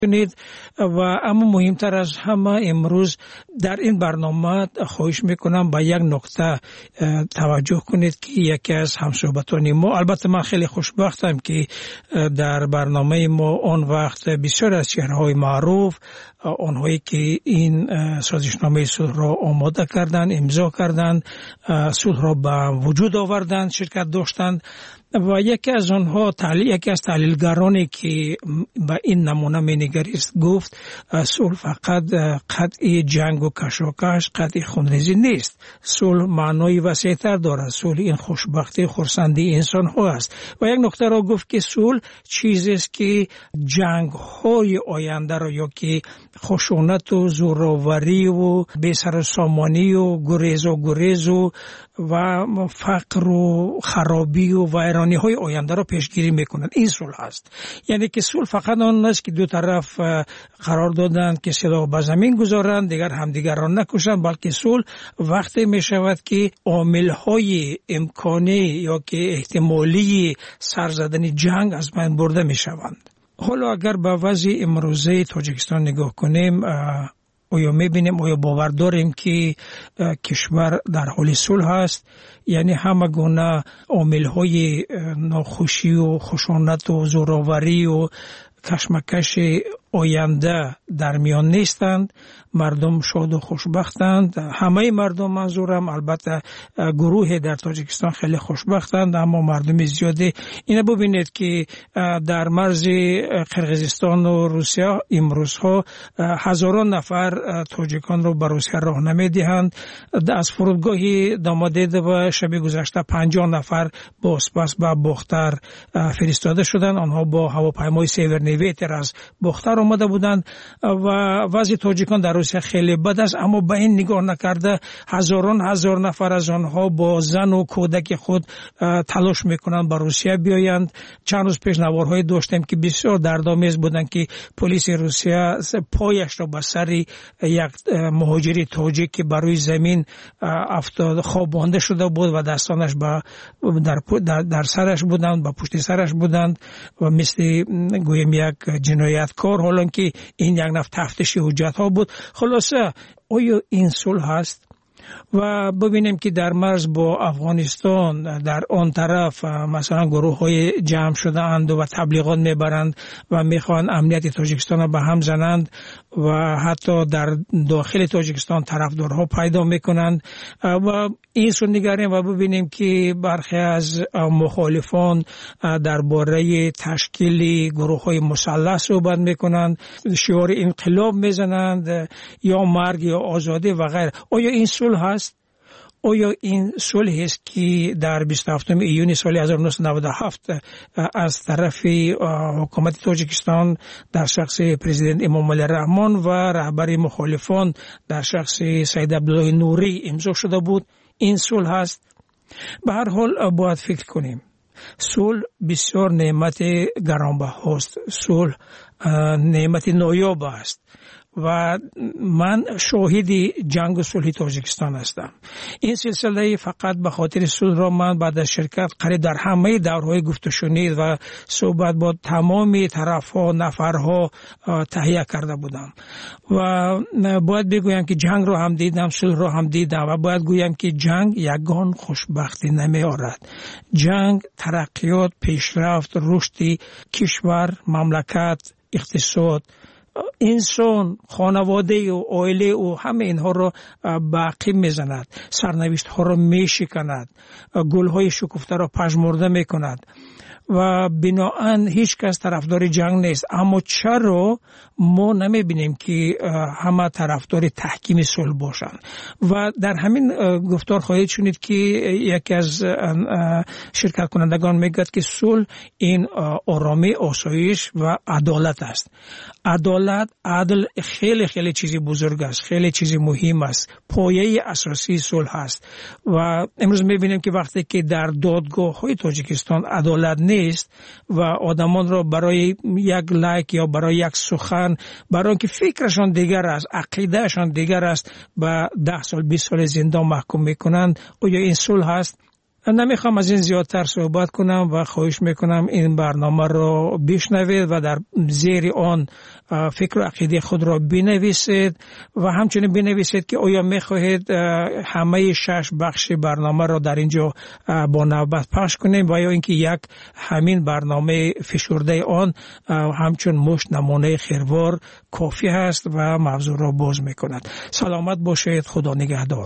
کنید و اما مهمتر از همه امروز در این برنامه خواهش میکنم به یک نکته توجه کنید که یکی از همصحبتان ما، البته من خیلی خوشبختم که در برنامه ما آن وقت بسیار از چهره‌های معروف، آنهایی که این سازشنامه صلح را آماده کردند، امضا کردند، صلح را به وجود آوردند، شرکت داشتند و یکی از آنها یکی از تحلیلگرانی که به این نمونه مینگریست گفت صلح فقط قطع جنگ و کشاکش، قطع خونریزی نیست. صلح معنای وسیع‌تر دارد. صلح این خوشبختی، خرسندی انسان ها است. و یک نکته را گفت که صلح چیزی است که جنگ های آینده را یا که خشونت و زوراوری و بی‌سروسامانی و گریز و فقر و خرابی و ویرانی های آینده را پیشگیری میکنند. این صلح است. یعنی که صلح فقط آن است که دو طرف قرار دادند که سلاح به زمین گذارند، دیگر همدیگر را نکشند، بلکه صلح وقتی می شود که عامل های امکانی یا که احتمالی سرزدن جنگ از بین برده می شوند. حالا اگر به وضع امروزه تاجیکستان نگاه کنیم، آیا میبینیم، آیا باور داریم که کشور در حال صلح است؟ یعنی همه گونه عامل‌های ناخوشی و خشونت و زوراوری و کشمکش آینده در میان نیستند. مردم شاد و خوشبختند. همه مردم، منظورم البته گروه در تاجیکستان خیلی خوشبختند، اما مردم زیاده. اینو ببینید که در مرز قرقیزستان و روسیه امروزها هزاران نفر تاجیکان رو به روسیه راهنمایی دهند. از فرودگاه دامادید و شب گذشته 50 نفر با اسپاس به باختر فرستاده شدند. آنها با هواپیمای سیورنیویتر از باختر آمده بودند و وضع تاجیکان در روسیه خیلی بد است، اما به این نگاه نکرده هزار نفر از آنها با زن و کودک خود تلاش میکنند به روسیه بیایند. چند روز پیش نوارهای داشتیم که بسیار دردآمیز بودند که پلیس روسیه پایش را به سر یک مهاجر تاجیک که بر روی زمین افتاد خوابانده شده بود و دستانش در سرش بودند، با پشت سرش بودند و مثل گویم یک جنایتکار، حالا که این یک نوع تفتیش حجت ها بود. خلاصه آیا این صلح هست؟ و ببینیم که در مرز با افغانستان در آن طرف مثلا گروه های جمع شده اند و تبلیغات میبرند و میخوان امنیت تاجیکستان را به هم زنند و حتی در داخل تاجیکستان طرفدارها پیدا میکنند و این سو نگریم و ببینیم که برخی از مخالفان درباره تشکیل گروه های مسلح صحبت میکنند، شعار انقلاب میزنند یا مرگ یا آزادی و غیره. آیا این صلح هست؟ آیا این صلح است که در 27 ایون سال 1997 از طرف حکومت تاجیکستان در شخص پرزیدنت امام علی رحمان و رهبر مخالفان در شخص سید عبدالله نوری امضا شده بود؟ این صلح هست؟ به هر حال باید فکر کنیم. صلح بسیار نعمت گرانبهاست. صلح نعمت نایاب است و من شاهد جنگ و صلح تاجیکستان هستم. این سلسله فقط به خاطر صلح را من بعد از شرکت قریب در همه دورهای گفت و شنید و صحبت با تمام طرفها نفرها تهیه کرده بودم و باید بگویم که جنگ را هم دیدم، صلح را هم دیدم و باید گویم که جنگ یگان خوشبختی نمی آورد. جنگ ترقیات، پیشرفت، رشد کشور، مملکت، اقتصاد، انسان، خانواده و عائله و همه اینها را باقی میزند، سرنوشت ها را میشکند، گل های شکفته را پژمرده میکند و بناهن هیچ کس طرفدار جنگ نیست. اما چرا ما نمیبینیم که همه طرفدار تحکیم صلح باشند؟ و در همین گفتار خواهید شنید که یکی از شرکت کنندگان میگوید که صلح این آرامی، آسایش و عدالت است. عدل خیلی خیلی چیزی بزرگ است، خیلی چیزی مهم است، پایه اساسی صلح است. و امروز میبینیم که وقتی که در دادگاه های تاجیکستان عدالت نیست و آدمان را برای یک لایک یا برای یک سخن، برای اینکه فکرشان دیگر است، عقیدهشان دیگر است، با 10 سال 20 سال زندان محکوم میکنند، آیا این صلح هست؟ نمیخوام از این زیادتر صحبت کنم و خواهش میکنم این برنامه رو بشنوید و در زیر آن فکر و عقیده خود را بنویسید و همچنین بنویسید که آیا میخواهید همه 6 بخش برنامه را در اینجا با نوبت پخش کنیم و یا اینکه یک همین برنامه فشرده آن همچون مشت نمونه خیروار کافی هست و موضوع را باز میکند. سلامت باشید. خدا نگهدار.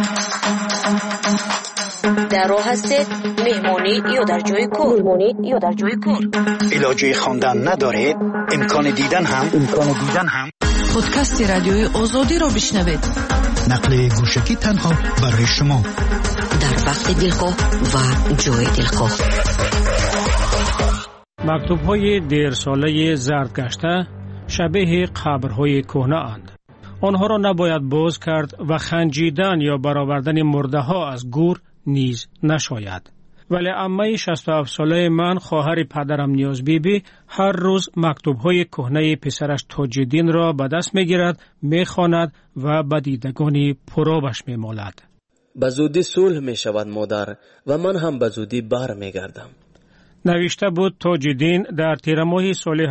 در راه هستید مهمانی یا در جای کار علاجه خواندن ندارید، امکان دیدن هم پادکست رادیوی آزادی را بشنوید. نقل گوشکی تنها برای شما در وقت دلخواه و جای دلخواه. مکتوب‌های دیر ساله زرد گشته شبیه قبرهای کهنه اند. آنها را نباید باز کرد و خنجیدن یا برآوردن مرده ها از گور نیز نشاید. ولی عمه 67 ساله من، خواهر پدرم نیاز بیبی، هر روز مکتوب‌های کهنه پسرش تاج‌الدین را به دست می‌گیرد، می‌خواند و به دیدگانی پرآبش می‌مالد. به زودی صلح می‌شود مادر و من هم به زودی بر می‌گردم. نوشته بود تاج‌الدین در تیر ماه سال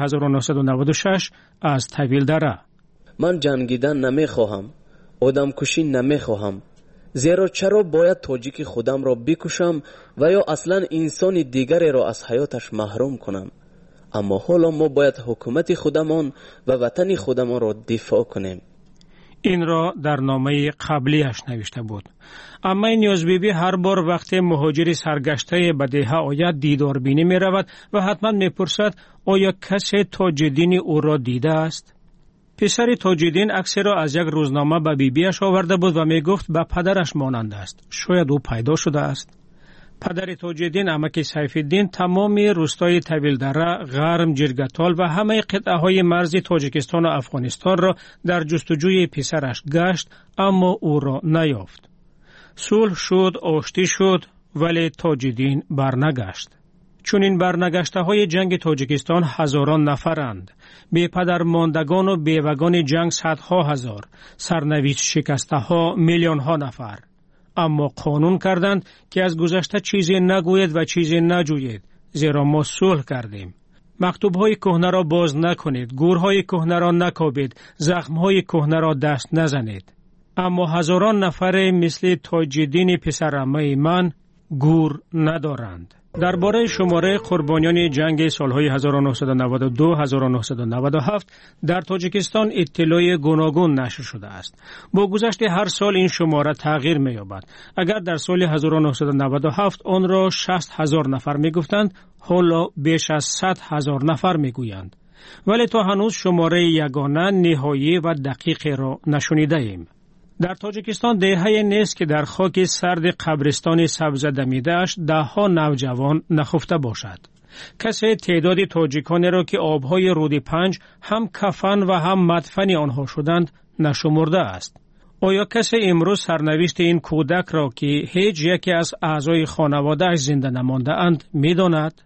1996 از طویل دره. من جنگیدن نمی‌خواهم، آدم کشی نمی‌خواهم. زیرا چرا باید تاجیک خودم را بکشم و یا اصلا انسان دیگری را از حیاتش محروم کنم؟ اما حالا ما باید حکومت خودمان و وطن خودمان را دفاع کنیم. این را در نامه قبلیش نوشته بود. اما نیاز بیبی هر بار وقتی مهاجری سرگشته به دهه آید دیدار بینی می رود و حتما می پرسد آیا کسی تاج‌الدین او را دیده است؟ پسر تاج‌الدین عکسی را از یک روزنامه به بیبیش آورده بود و می گفت به پدرش مانند است. شاید او پیدا شده است. پدر تاج‌الدین عمک سیف‌الدین تمام روستای طویل دره، غرم، جرگتال و همه قطعه های مرزی تاجیکستان و افغانستان را در جستجوی پسرش گشت، اما او را نیافت. صلح شد، آشتی شد، ولی تاج‌الدین برنگشت. چون این برنگشته های جنگ تاجیکستان هزاران نفرند. بی پدر ماندگان و بیوگان جنگ صدها هزار، سرنوشت شکسته ها میلیون ها نفر. اما قانون کردند که از گذشته چیزی نگوید و چیزی نجوید، زیرا ما صلح کردیم. مکتوب‌های کهنه را باز نکنید، گورهای کهنه را نکابید، زخم‌های کهنه را دست نزنید. اما هزاران نفر مثل تاج‌الدین پسرعمه من گور ندارند. درباره شماره قربانیان جنگ سالهای 1992-1997 در تاجیکستان اطلاع گوناگون نشر شده است. با گذشت هر سال این شماره تغییر می‌یابد. اگر در سال 1997 آن را 60,000 نفر می‌گفتند، حالا بیش از 100,000 نفر می‌گویند. ولی تا هنوز شماره یگانه، نهایی و دقیق را نشنیده ایم. در تاجیکستان دهه‌ای نیست که در خاک سرد قبرستان سبز دمیده‌اش ده‌ها نوجوان نخفته باشد. کسی تعداد تاجیکانی را که آبهای رود پنج هم کفن و هم مدفن آنها شدند نشمرده است. آیا کسی امروز سرنوشت این کودک را که هیچ یکی از اعضای خانواده‌اش زنده نمانده اند می‌داند؟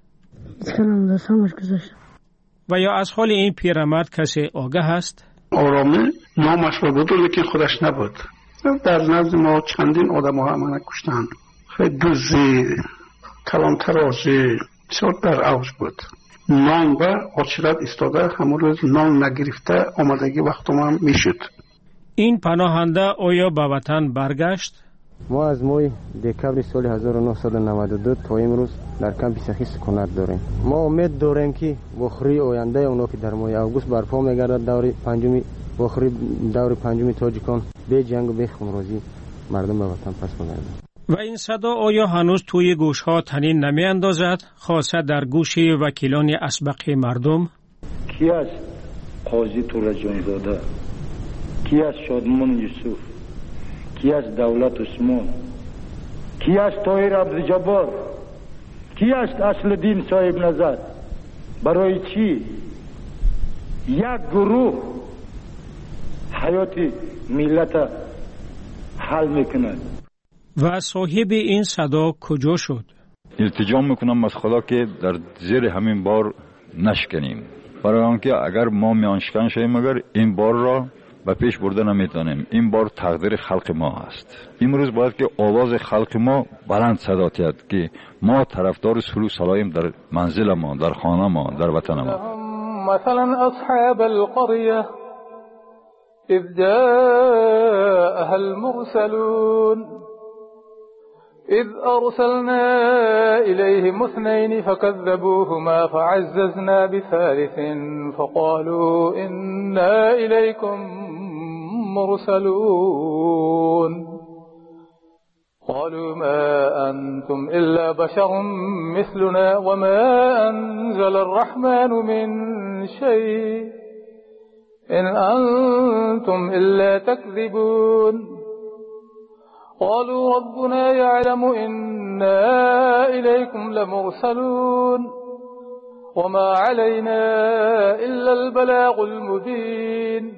و یا از حال این پیرمرد کسی آگاه است؟ آرامه نامش را بود لیکن خودش نبود. در نزد ما چندین آدم ها همه کشتند. خیلی دوزی، کلان ترازی بسیار در اوج بود. نان و آچرت استاده همون روز نان نگرفته آمدگی وقت ما میشد. این پناهنده آیا به وطن برگشت؟ ما از ماه دکبر سال 1992 تا امروز در کمپ سخی سکونت داریم. ما امید داریم که بخری آینده اونا که در ماه اوگوست برپا میگردد دور پنجمی بخری دور پنجمی تاجیکان به جنگ و به خونریزی مردم به وطن پس بگردند. و این صدا آیا هنوز توی گوشها طنین نمی اندازد، خاصه در گوش وکیلان اسبق مردم؟ کی است قاضی تورا جانزاده؟ کی است شادمان یوسف؟ کی است دولت عثمان؟ کی است طاهر عبدالجبار؟ کی است اصل دین صاحب نظر؟ برای چی یک گروه حیات ملت حل میکند؟ و صاحب این صدا کجا شد؟ التجا میکنم از خدا که در زیر همین بار نشکنیم، برای آنکه اگر ما میانشکن شویم اگر این بار را به پیش برده نمیتونیم. این بار تقدیر خلق ما است. امروز باید که آواز خلق ما بلند صدا تید که ما طرفدار صلح و سلایم در منزل ما، در خانه ما، در وطن ما. مثلا اصحاب القريه اذ جاءها المرسلون إذ أرسلنا إليهم اثنين فكذبوهما فعززنا بثالث فقالوا إنا إليكم مرسلون قالوا ما أنتم إلا بشر مثلنا وما أنزل الرحمن من شيء إن أنتم إلا تكذبون قالوا ربنا يعلم إنا إليكم لمرسلون وما علينا إلا البلاغ المبين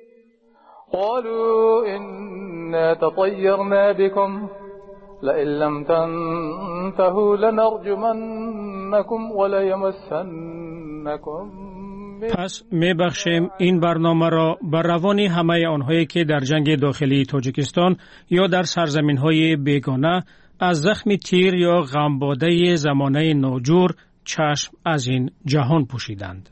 قالوا إنا تطيرنا بكم لئن لم تنتهوا لنرجمنكم وليمسنكم. پس میبخشیم این برنامه را بر روان همه آنهایی که در جنگ داخلی تاجیکستان یا در سرزمین‌های بیگانه از زخم تیر یا غمباده زمانه ناجور چشم از این جهان پوشیدند.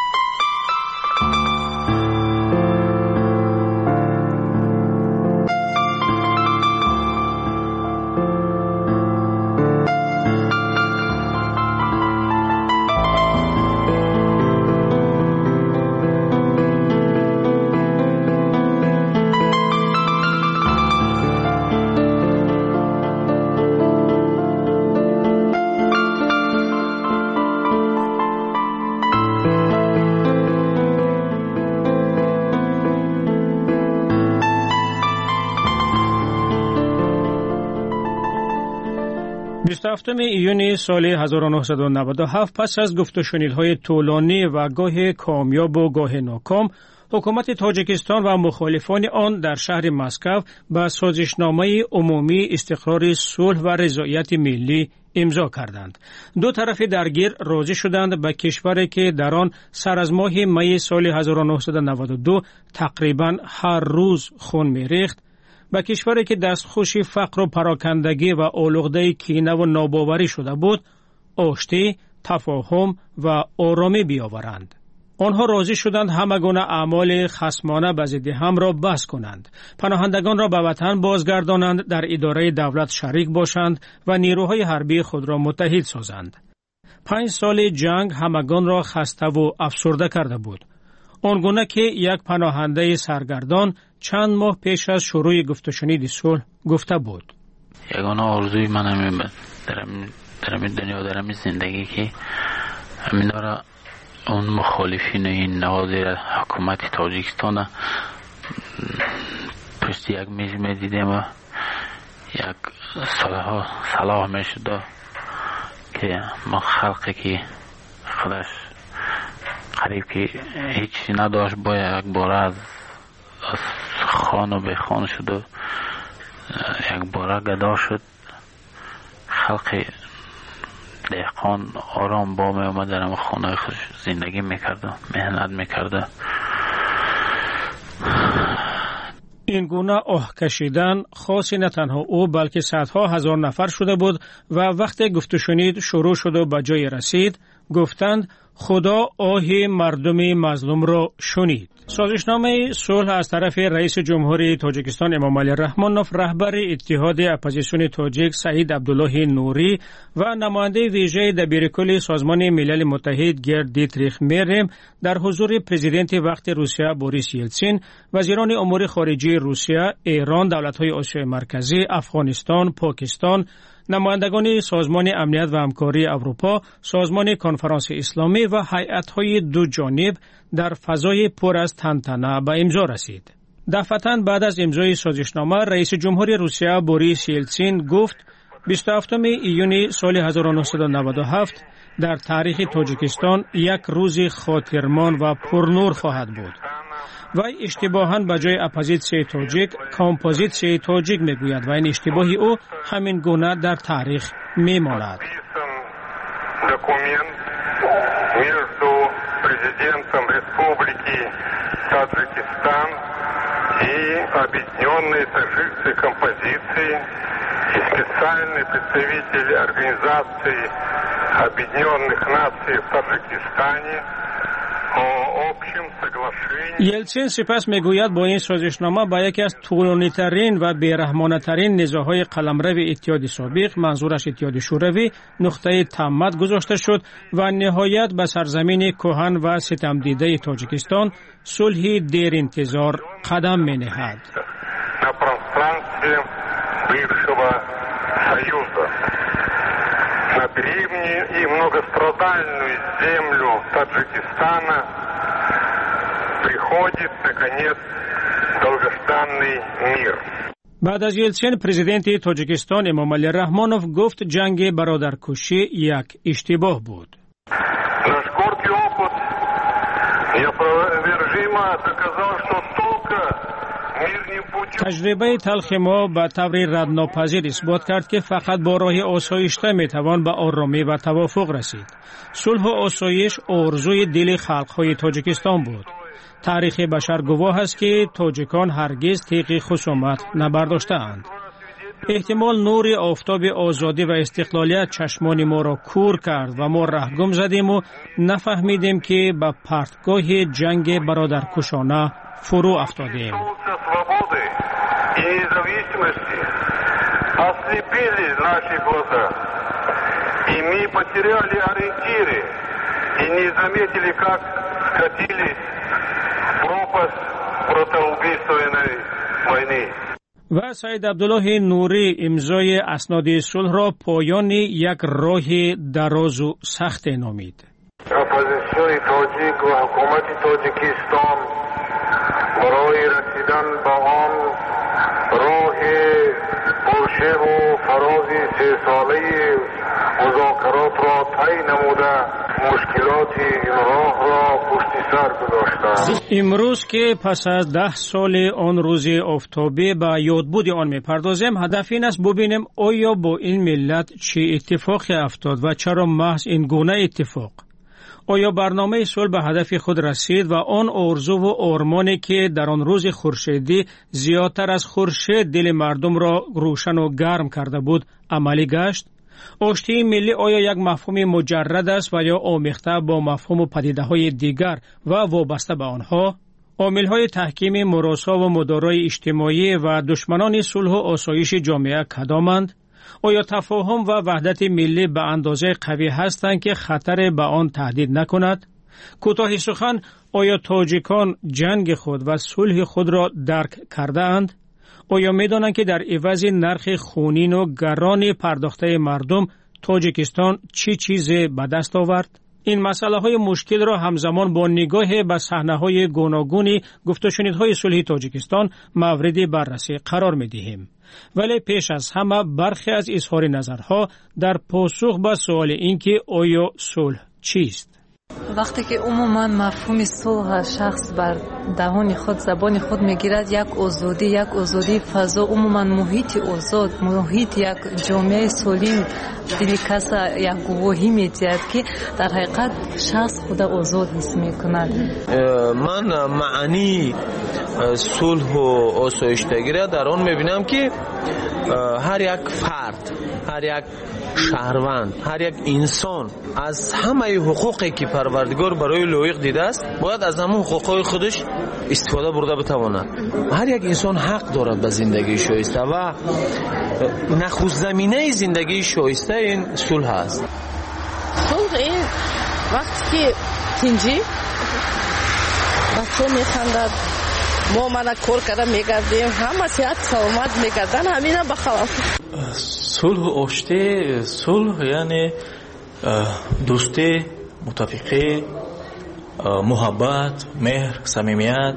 هفتم ایون سال 1997 پس از گفت و شنیدهای طولانی و گاه کامیاب و گاه ناکام، حکومت تاجیکستان و مخالفان آن در شهر مسکو به سازشنامه عمومی استقرار صلح و رضایت ملی امضا کردند. دو طرف درگیر راضی شدند به کشوری که در آن سر از ماه می سال 1992 تقریبا هر روز خون می‌ریخت، به کشوری که دستخوش فقر و پراکندگی و آلوده کینه و ناباوری شده بود، آشتی، تفاهم و آرامی بیاورند. آنها راضی شدند همه گونه اعمال خصمانه به ضد هم را بس کنند، پناهندگان را به وطن بازگردانند، در اداره دولت شریک باشند و نیروهای حربی خود را متحد سازند. 5 سال جنگ همگان را خسته و افسرده کرده بود، آنگونه که یک پناهنده سرگردان چند ماه پیش از شروع گفت و شنید صلح گفته بود: یگانه آرزوی من همین در این دنیا، در این زندگی که همین داره اون مخالفین این نوازی حکومت تاجیکستان پشت یک میز میدیدیم و یک صلاح میشد که ما خلقی که خودش قریب که هیچی نداشت با یک باره از خان و بخان شد و یک باره گدا شد، خلق دهقان آرام با می آمد در خانه خود زندگی میکرده، مهنت میکرده. این گونه آه کشیدن خاصی نه تنها او بلکه صدها هزار نفر شده بود و وقتی گفت و شنید شروع شد و به جای رسید، گفتند خدا آه مردم مظلوم را شنید. سازشنامه صلح از طرف رئیس جمهوری تاجیکستان امامعلی رحمانوف، رهبر اتحاد اپوزیسیون تاجیک سعید عبدالله نوری و نماینده ویژه دبیرکل سازمان ملل متحد گرد دیتریخ میرم در حضور پرزیدنت وقت روسیه بوریس یلتسین، وزیران امور خارجه روسیه، ایران، دولت‌های آسیای مرکزی، افغانستان، پاکستان، نمایندگان سازمان امنیت و همکاری اروپا، سازمان کنفرانس اسلامی و هیئت‌های دو جانب در فضای پر از تنتنه به امضا رسید. دفعتاً بعد از امضای سازشنامه، رئیس جمهوری روسیه بوریس یلتسین گفت 27 ایون سال 1997 در تاریخ تاجیکستان یک روز خاطرمان و پرنور خواهد بود. و اشتباهاً به جای اپوزیسیون تاجیک کامپوزیسیون تاجیک میگوید و این اشتباهی او همین گونه در تاریخ میماند. Документ между президентом Республики Таджикистан Объединенной таджикской композиции и специальный представитель Организации Объединенных Наций в Таджикистане о общем соглашении. یلتسین سپس میگوید با این سازشنامه با یکی از طولانی‌ترین و بی‌رحمانه‌ترین نزاع‌های قلمرو اتحاد سابق، منظورش اتحاد شوروی، نقطه تمت گذاشته شد و نهایت به سرزمین کهن و ستمدیده تاجیکستان صلح دیر انتظار قدم می‌نهد. На пространстве бывшего Союза, на древнюю и многострадальную землю Таджикистана приходит, наконец, долгожданный мир. بعد از یلتسین پرزیدنت تاجیکستان امامعلی رحمانوف گفت جنگ برادرکشی یک اشتباه بود. Наш горький опыт неопровержимо доказал, что только мирным путем. تجربه تلخ ما به طور ردناپذیر اثبات کرد که فقط با راه آسایشته میتوان به آرامی و توافق رسید. صلح و آسایش آرزوی دل خلق‌های تاجیکستان بود. تاریخ بشر گواه است که تاجیکان هرگز تیغ خصومت نبرداشته‌اند. احتمال نور آفتاب آزادی و استقلالیت چشمان ما را کور کرد و ما رهگم زدیم و نفهمیدیم که به پرتگاه جنگ برادرکشانه فرو افتادیم. И независимости ослепили наши глаза, и мы потеряли ориентиры и не заметили, как скатились в пропасть братоубийственной войны. و سید عبدالله نوری امضای اسناد صلح را پایان یک راه دراز و سخت نامید. اپوزیسیون تاجیک و حکومت تاجیکستان برای رسیدن به آن راه پرشر و فراز 3 ساله مذاکرات را طی نموده مشکلات این راه را پشت سر گذاشتند. امروز که پس از 10 سال آن روز آفتابی به یادبود آن میپردازیم، هدف این است ببینیم آیا با این ملت چه اتفاقی افتاد و چرا محض این گونه اتفاق؟ آیا برنامه صلح به هدف خود رسید و آن آرزو و آرمانی که در آن روز خورشیدی زیادتر از خورشید دل مردم را روشن و گرم کرده بود عملی گشت؟ آشتی ملی آیا یک مفهوم مجرد است و یا آمیخته با مفهوم و پدیده‌های دیگر و وابسته به آنها؟ عامل‌های تحکیم مراسا و مدارای اجتماعی و دشمنان صلح و آسایش جامعه کدامند؟ آیا تفاهم و وحدت ملی به اندازه قوی هستند که خطر به آن تهدید نکند؟ کوتاه سخن، آیا تاجیکان جنگ خود و صلح خود را درک کرده اند؟ آیا می دانند که در عوض نرخ خونین و گران پرداخته مردم تاجیکستان چی چیز به دست آورد؟ این مسئله های مشکل را همزمان با نگاه به صحنه های گوناگون گفت و شنیدهای صلح تاجیکستان مورد بررسی قرار می دهیم. ولی پیش از همه برخی از اظهار نظرها در پاسخ به سوال اینکه آیا صلح چیست؟ وقتی که عموما مفهوم صلح شخص بر دهان خود زبان خود میگیرد، یک آزادی فضا، عموما محیط آزاد، محیط یک جامعه سالم، دل کس یک گواهی میدهد که در حقیقت شخص خود آزاد حس میکند. من معنی صلح و آسایشتگی را در آن میبینم که هر یک فرد، هر یک شهروند، هر یک انسان از همه حقوقی که پروردگار برای لایق دیده است باید از همون حقوقهای خودش استفاده برده بتواند. هر یک انسان حق دارد به زندگی شایسته و نخست زمینه زندگی شایسته این صلح است. صلح این وقتی که تنجی بچه میخندد، ما منو کار کرده میگردیم، همه صحت سلامت میگردن، همینا بخلاف صلح و آشتی. صلح یعنی دوستی، متفقی، محبت، مهر، صمیمیت.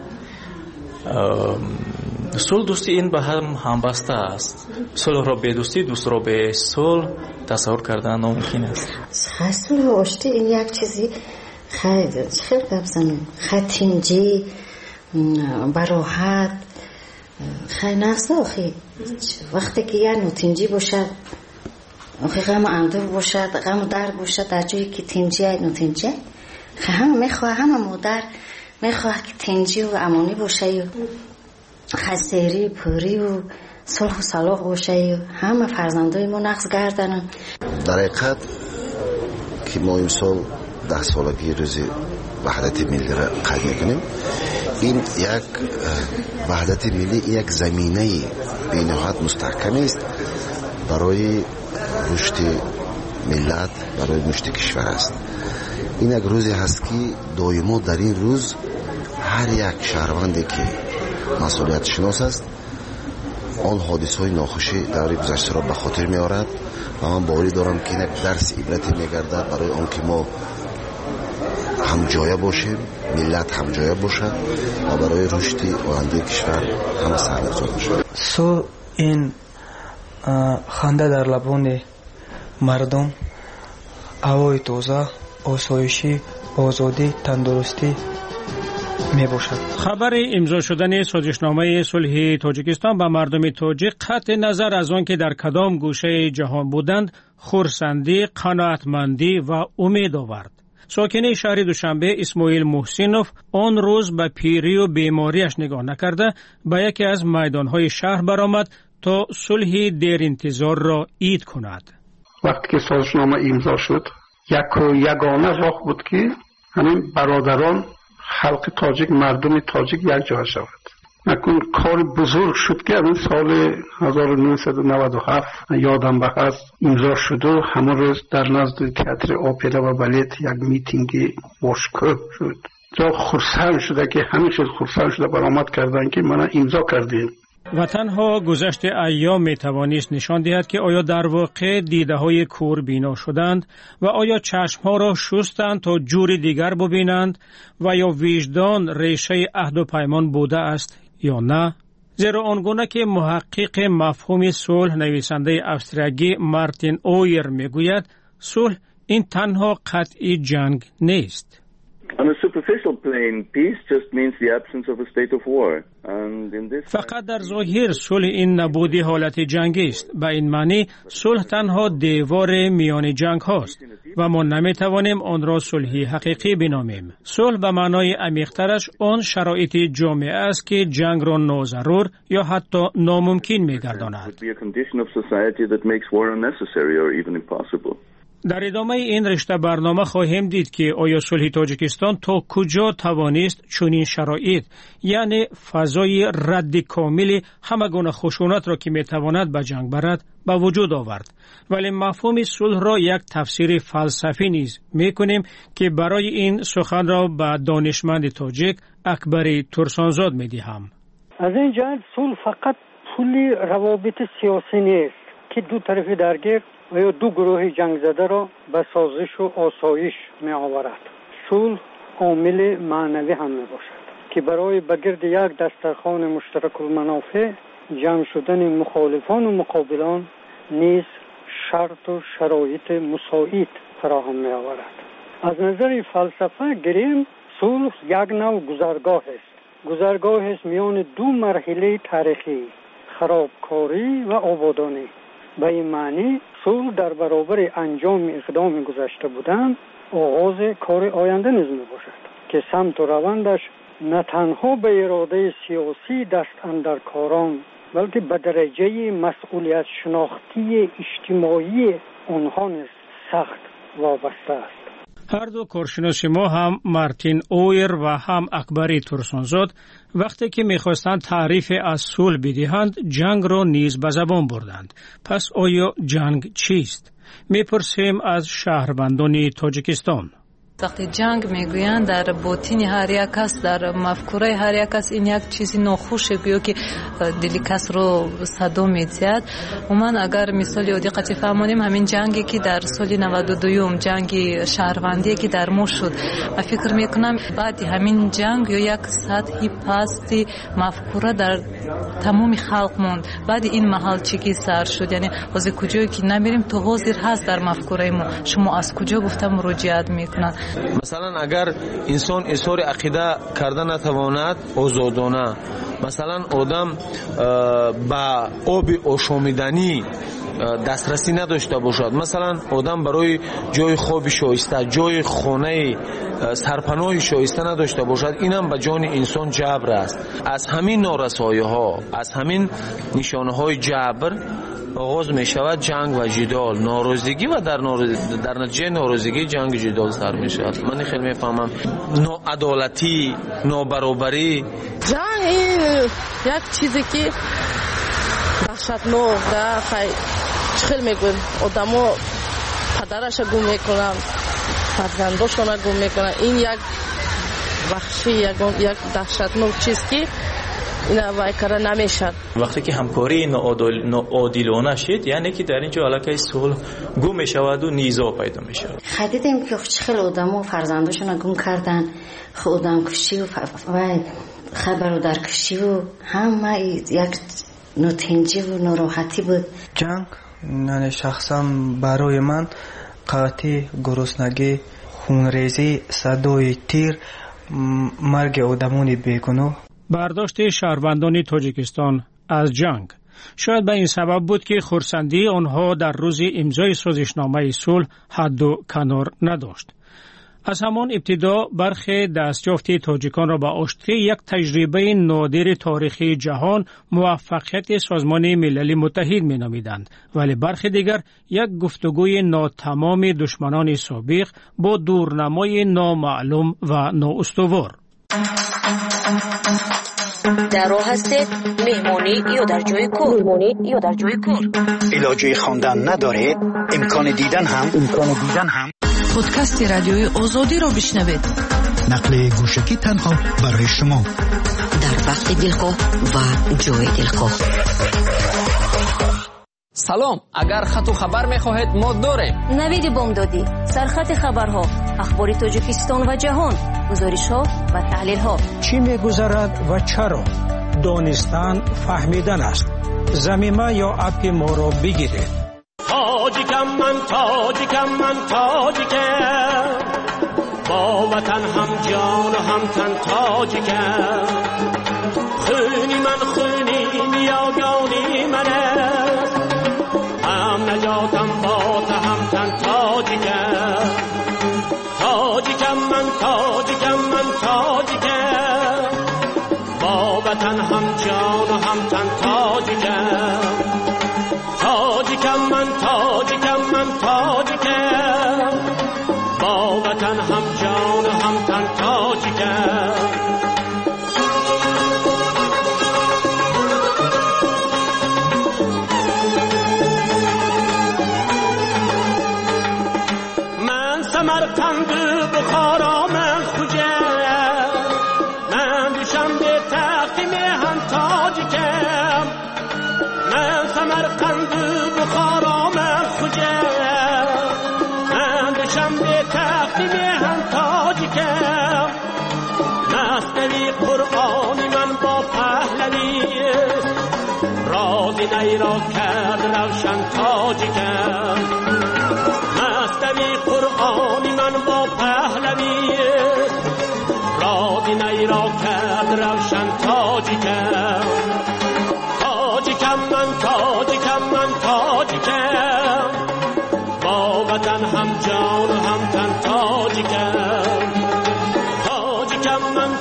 صلح دوستی این به هم بسته است. صلح را به دوستی، دوست را به صلح تصور کردن ناممکن است. صلح و آشتی این یک چیزی خیلی ببزن خطینجی براحت خیلی نفسه. آخی وقتی که یه نوتینجی باشد، آخی غم اندور باشد، غم درد باشد، در جایی که تینجی های نوتینجی همه میخواه، همه مادر میخواه که تینجی و امانی باشه. خسیری پوری و صلح و صلاح باشه و همه فرزندای ما نقض گردن. در حقیقت که ما امسال 10 سالگی روز وحدت ملی را قید میکنیم، این یک وحدت ملی یک زمینه به نهایت مستحکم است برای رشد ملت، برای رشد کشور است. این یک روزی هست که دائما در این روز هر یک شهروندی که مسئولیت شناس است آن حادثه های ناخوشی دور گذشته را به خاطر می آورد و من باوری دارم که یک درس عبرتی می گردد برای آن که ما هم جایه باشیم، ملت هم جایه باشد و برای رشد آینده کشور هم سعادت باشد. سو این خنده در لبان مردم، هوای تازه، آسایشی، آزادی، تندرستی می باشد. خبر امضا شدن سازشنامه صلح تاجیکستان با مردم تاجیک قطع نظر از آن که در کدام گوشه جهان بودند خرسندی، قناعتمندی و امید آورد. ساکن شهر دوشنبه اسماعیل محسینوف آن روز به پیری و بیماریش نگاه نکرده به یکی از میدانهای شهر برآمد تا صلح دیر انتظار را عید کند. وقتی که سازشنامه امضا شد یگانه راه بود که همین برادران خلق تاجیک، مردم تاجیک یک جا شود. نکن کار بزرگ شد که این سال 1997 یادم بخواست امضا شد و همون روز در نزد تئاتر اپرا و بالت یک میتینگ باشکوه شد. جا خرسند شده که همیشه خرسند شده برآمد کردن که من امضا کردیم. و تنها گذشت ایام می توانست نشان دهد که آیا در واقع دیده های کور بینا شدند و آیا چشم ها را شستند تا جور دیگر ببینند و یا وجدان ریشه عهد و پیمان بوده است یا نه. زیرا آنگونه که محقق مفهوم صلح نویسنده استرالیایی مارتین اویر می گوید صلح این تنها قطعی جنگ نیست. On a superficial plane, peace just means the absence of a state of war. And in this فقط در ظاهر صلح این نبودی حالت جنگی است. به این معنی صلح تنها دیوار میان جنگ هاست و ما نمی توانیم آن را صلحی حقیقی بنامیم. صلح به معنای عمیق‌ترش آن شرایط جامعه است که جنگ را ناضرور یا حتی ناممکن می‌گرداند. در ادامه این رشته برنامه خواهیم دید که آیا صلح تاجیکستان تا کجا توانست چنین شرایط، یعنی فضای رد کامل همه گونه خشونت را که میتواند به جنگ برد به وجود آورد. ولی مفهوم صلح را یک تفسیر فلسفی نیز میکنیم که برای این سخن را به دانشمند تاجیک اکبر ترسانزاد میدهم. از این جهت صلح فقط پول روابط سیاسی نیست که دو طرف درگیر و یا دو گروه جنگ زده را به سازش و آسایش می آورد. صلح عامل معنوی هم می باشد که برای بگرد یک دسترخوان مشترک المنافع جمع شدن مخالفان و مقابلان نیز شرط و شرایط مساعد فراهم می آورد. از نظر فلسفه گریم صلح یک نوع گذرگاه است. گذرگاه است میان دو مرحله تاریخی، خرابکاری و آبادانی. به این معنی صلح در برابر انجام اقدام گذشته بودن آغاز کار آینده نیز می باشد که سمت و روندش نه تنها به اراده سیاسی دست اندر کاران بلکه به درجه مسئولیت شناختی اجتماعی آنها نیز سخت وابسته است. هر دو کارشناس ما هم مارتین اویر و هم اکبر ترسانزاد وقتی که میخواستند تعریف از صلح بدهند جنگ را نیز به زبان بردند. پس آیا جنگ چیست؟ میپرسیم از شهروندان تاجیکستان. وقتی جنگ میگویند در باطن هر یک کس، در مفکوره هر یک کس این یک چیزی ناخوشه گویا که دل کس رو صدا میزد. من اگر مثال یادی دقت فهمونیم همین جنگی که در سال 92 جنگ شهروندی که در مو شد، من فکر میکنم بعد همین جنگ یا یک سطحی پستی مفکوره در تمام خلق موند. بعد این محل چیزی سر شد، یعنی از کجایی که نمیریم تو حاضر هست در مفکوره ما، شما از کجا گفتم مراجعت میکنن. مثلا اگر انسان اظهار عقیده کرده نتواند آزادانه، مثلا آدم با آب آشامیدنی دسترسی نداشته باشد. مثلا آدم برای جای خواب شایسته، جای خانه سرپناه شایسته نداشته باشد، اینم به جان انسان جبر است. از همین نارسایی ها، از همین نشانه های جبر آغاز می شود جنگ و جدال، ناراضگی و در نتیجه ناراضگی جنگ جدال سر می شود. من خیلی می فهمم ناعدالتی، نابرابری، جنگ این یک چیزی که وحشتناک ده. خیلی میگن آدما پدرش گم میکنن، فرزنداشون گم میکنن. این یک وحشی، یک دهشتناک چیز که اینا وایکره نمیشن. وقتی که همکاری ناعادلانه شد، یعنی که در اینجا علاقه صلح گم میشود و نیزا پیدا میشود. خیلیدیم که خیلی آدما فرزنداشون گم کردن، خودم کشی و خبر در کشی و همه یک نوتنجی و ناراحتی بود. جنگ نه شخصا برای من قحطی، گرسنگی، خونریزی، صدای تیر، مرگ آدمان بیگناه. برداشت شهروندان تاجیکستان از جنگ شاید به این سبب بود که خرسندی آنها در روز امضای سازشنامه صلح حد و کنار نداشت. از همان ابتدا برخی دستیافت تاجیکان را به آشتی یک تجربه نادر تاریخی جهان موفقیت سازمان ملل متحد می نامیدند، ولی برخی دیگر یک گفتگوی ناتمام دشمنان سابق با دورنمای نامعلوم و نااستوار. در راه هستید مهمانی یا در جای کار. علاجه خواندن ندارید، امکان دیدن هم پادکست رادیوی آزادی را بشنوید. نقل گوشکی تنها برای شما در وقت دلخواه و جای دلخواه. سلام، اگر خط و خبر می‌خواهید ما داریم. نوید بامدادی، سرخط خبرها، اخبار تاجیکستان و جهان، گزارش‌ها و تحلیل‌ها. چی می‌گذرد و چرا؟ دانستن فهمیدن است. ضمیمه یا اپ ما را بگیرید. تاجیکم من تاجیکم، با وطن هم جان و هم تن تاجیکم. خونی نیاگانی من است، هم نجاتم با تا هم تن تاجیکم. تاجیکم من تاجیکم، با وطن هم جان و هم تن تاجیکم. تاجیکم من تاجیکم، با وطن هم جان و هم تن تاجیکم. من سمرقند بخارا من خوجم، من دوشنبه تخت میهن تاجیکم. من سمرقند بخارا من خوجم، من دوشنبه تخت میهن تاجیکم. مصنوی قرآنی من با پهلوی، رازی نی را کرد روشن تاجیکم. مصنوی قرآنی من با پهلوی، رازی نی را کرد روشن تاجیکم. تاجیکم من تاجیکم، با وطن هم جان و هم تن تاجیکم. تاجیکم من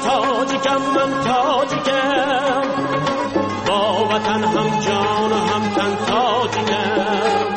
تاجیکم، با وطن هم جان و هم تن تاجیکم.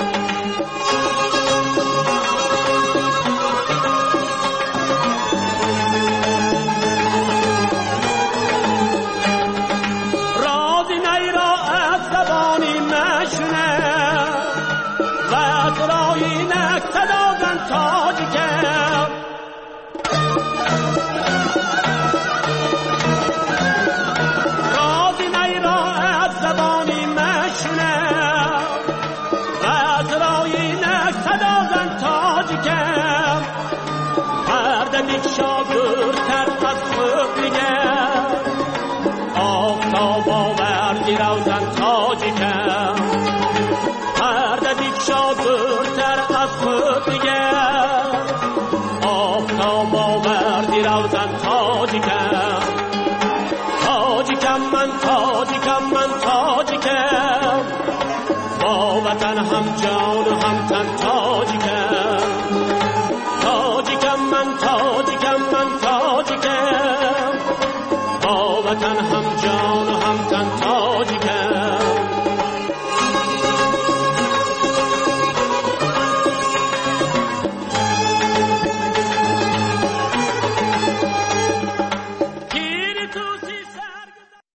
شاگردتر از خود میگم، آفتاب آوردی روزن تاجیکم. هر دبیک شاگردتر از خود میگم، آفتاب آوردی روزن تاجیکم. تاجیکم من تاجیکم، با وطن هم جان و هم تن تاجیکم تاجیکم من تاجیکم من تاجیکم با وطن هم جان و هم